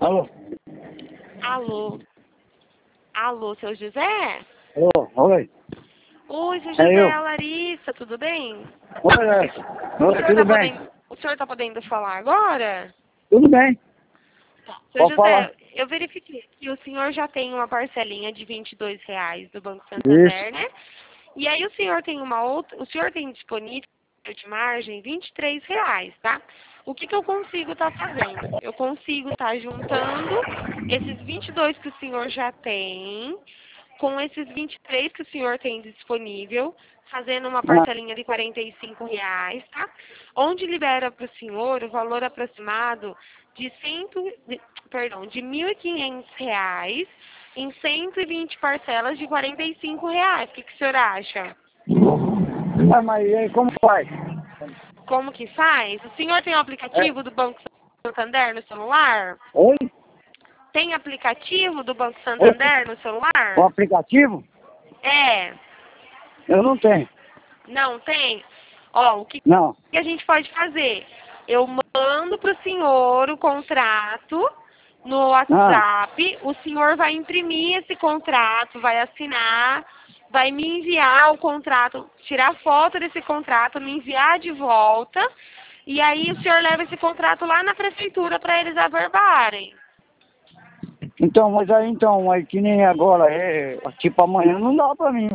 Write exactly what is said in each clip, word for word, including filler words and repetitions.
Alô? Alô? Alô, seu José? Alô, oi. Oi, seu É José, eu. é a Larissa, tudo bem? Oi, Larissa. O Oi, senhor tudo tá bem? podendo, o senhor tá podendo falar agora? Tudo bem. Seu Pode falar. José, eu verifiquei que o senhor já tem uma parcelinha de vinte e dois reais do Banco Isso. Santander, né? E aí o senhor tem uma outra, o senhor tem disponível de margem vinte e três reais, tá? O que que eu consigo estar fazendo? Eu consigo estar juntando esses vinte e dois que o senhor já tem com esses vinte e três que o senhor tem disponível, fazendo uma Ah, parcelinha de quarenta e cinco reais, tá? Onde libera para o senhor o valor aproximado de cento, de, perdão, de mil e quinhentos reais em cento e vinte parcelas de quarenta e cinco reais. O que, que o senhor acha? ah, mas e aí, como faz? Como que faz? O senhor tem o É. aplicativo do Banco Santander no celular? Oi? Tem aplicativo do Banco Oi? Santander no O celular? aplicativo? É. Eu não tenho. Não tem? Ó, o que Não. que a gente pode fazer? Eu mando para o senhor o contrato no Ah, WhatsApp, o senhor vai imprimir esse contrato, vai assinar, vai me enviar o contrato, tirar foto desse contrato, me enviar de volta, e aí o senhor leva esse contrato lá na prefeitura para eles averbarem. então, mas aí então, aí que nem agora, é, tipo amanhã não dá pra mim.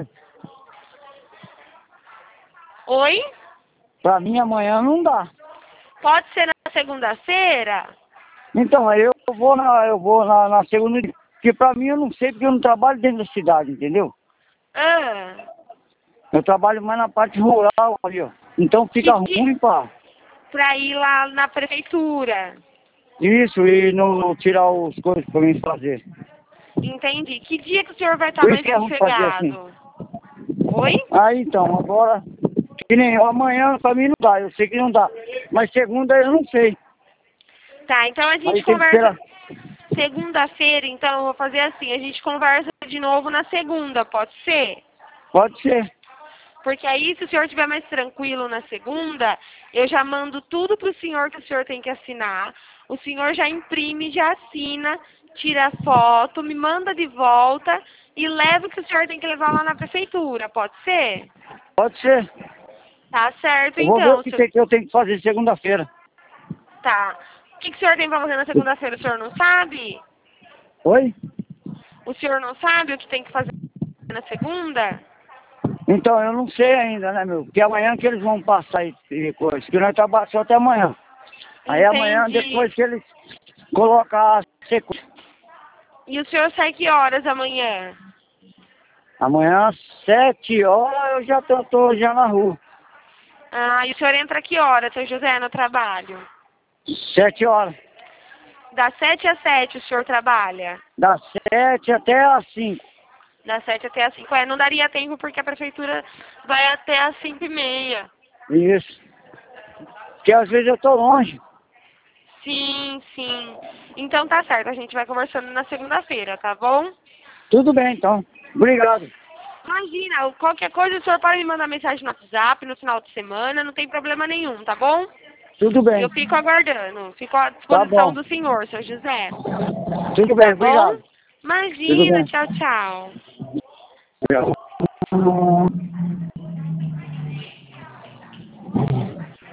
Oi? Pra mim amanhã não dá. Pode ser na segunda-feira? Então, aí eu vou na, eu vou na, na segunda, porque pra mim eu não sei porque eu não trabalho dentro da cidade, entendeu? Ah, Eu trabalho mais na parte rural ali, ó. Então que fica dia? ruim pra Para ir lá na prefeitura. isso e não tirar os coisas pra mim fazer. Entendi. Que dia que o senhor vai estar Por isso mais que é ruim fazer assim. sossegado? Oi? Aí então, agora, que nem eu, amanhã pra mim não dá, eu sei que não dá. Mas segunda eu não sei. Tá, então a gente Aí tem que conversa esperar. segunda-feira, então eu vou fazer assim, a gente conversa de novo na segunda, pode ser? Pode ser. Porque aí, se o senhor estiver mais tranquilo na segunda, eu já mando tudo pro senhor que o senhor tem que assinar. O senhor já imprime, já assina, tira a foto, me manda de volta e leva o que o senhor tem que levar lá na prefeitura, pode ser? Pode ser. Tá certo, Eu vou ver o então. que, Seu... tem, que eu tenho que fazer segunda-feira. Tá. O que, que o senhor tem pra fazer na segunda-feira? O senhor não sabe? Oi? O senhor não sabe o que tem que fazer na segunda? Então, eu não sei ainda, né, meu? Porque amanhã que eles vão passar e, e coisa. Que nós trabalhamos só até amanhã. Aí amanhã, Entendi. depois que eles colocam a sequência. E o senhor sai que horas amanhã? Amanhã, às sete horas, eu já tô, tô já na rua. Ah, e o senhor entra que horas, seu José, no trabalho? Sete horas. Das sete às sete o senhor trabalha? Das sete até às cinco. Das sete até às cinco. É, não daria tempo porque a prefeitura vai até às cinco e meia. Isso. Porque às vezes eu tô longe. Sim, sim. Então tá certo, a gente vai conversando na segunda-feira, tá bom? Tudo bem, então. Obrigado. Imagina, qualquer coisa o senhor pode me mandar mensagem no WhatsApp no final de semana, não tem problema nenhum, tá bom? Tudo Eu bem. fico aguardando, fico à Tá disposição bom. do senhor, seu José. Tudo bem, Tá bom? obrigado. Tudo Imagina, bem. tchau, tchau. Obrigado.